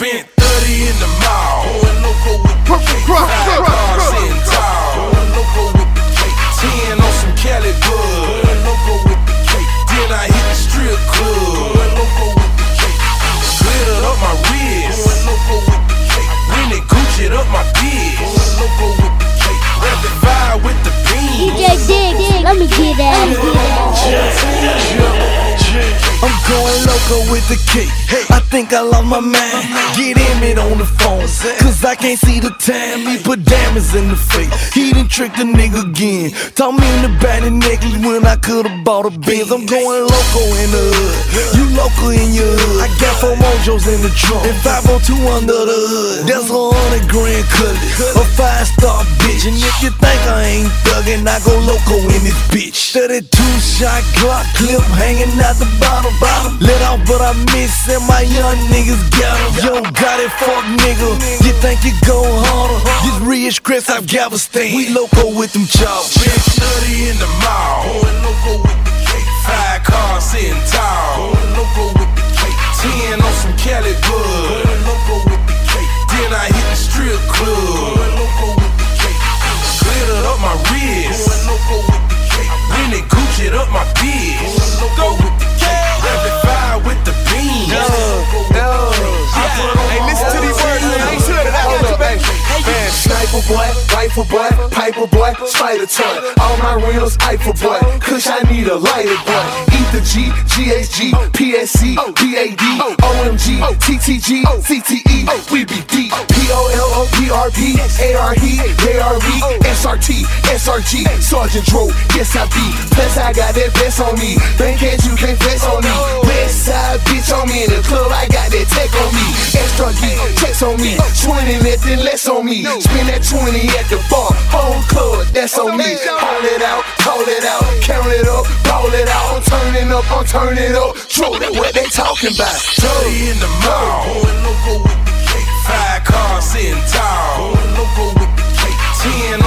Spent 30 in the mall. Going loco with the cake. 5 cars in town. Going loco with the cake. 10 on some Cali bud. Going loco with the cake. Then I hit the strip club. Going loco with the cake. Glittered up my wrist. Going loco with the cake. Rented Gucci'd up my bitch. Going loco with the cake. Rapid fire with the beans. DJ Dig, let me get that. I'm going loco with the cake. I think I lost my mind. Get Emmett on the phone, cause I can't see the time. He put diamonds in the face. He done tricked the nigga again. Taught me in the bad necklace when I could've bought a Benz. I'm going loco in the hood. You local in your hood. I got 4 mojos in the trunk and 502 under the hood. That's 100 grand cutlass, a 5-star bitch. And if you think I ain't thuggin', I go loco in this bitch. 32-shot Glock clip hanging out the bottom. Let off, but I miss and my young niggas got him. Yo, got it, fuck nigga. You think you go harder? This rich Chris out Galveston. We loco with them chops. Spent 30 in the mall. Going loco with the cake. 5 cars in town. Going loco with the cake. 10 on some Cali bud. Going loco with the cake. Then I hit the strip club. Going loco with the cake. Glittered up my wrist. Going loco with the cake. Rented Gucci'd up my bitch. Going loco with the cake. Rapid fire with the beans. Hey, listen to these words, man. Ain't sure that I got you back. Man, sniper boy, rifle boy, piper boy, spider toy. All my rims, Eiffel boy. Kush, I need a lighter boy. Ether G, GHG, PSC, BAD, OMG, TTG, CTE. We be deep. POLO, PRP, ARE, ARV, SRT, SRG, Sergeant Dro. Yes, I be. Plus, I got that vest on me. Bankhead, you can't flex on me. West side bitch on me. In the club, I got that tech on me. Extra geek, checks on me. 20, nothing less on me. Spend that 20 at the bar. Whole club, that's on me. Hold it out, call it out, count it up, ball it out. I'm turning up, I'm turning up. True, that's what they talking about. 30 in the mall. Going loco with the cake. 5 cars in town. Going loco with the cake. 10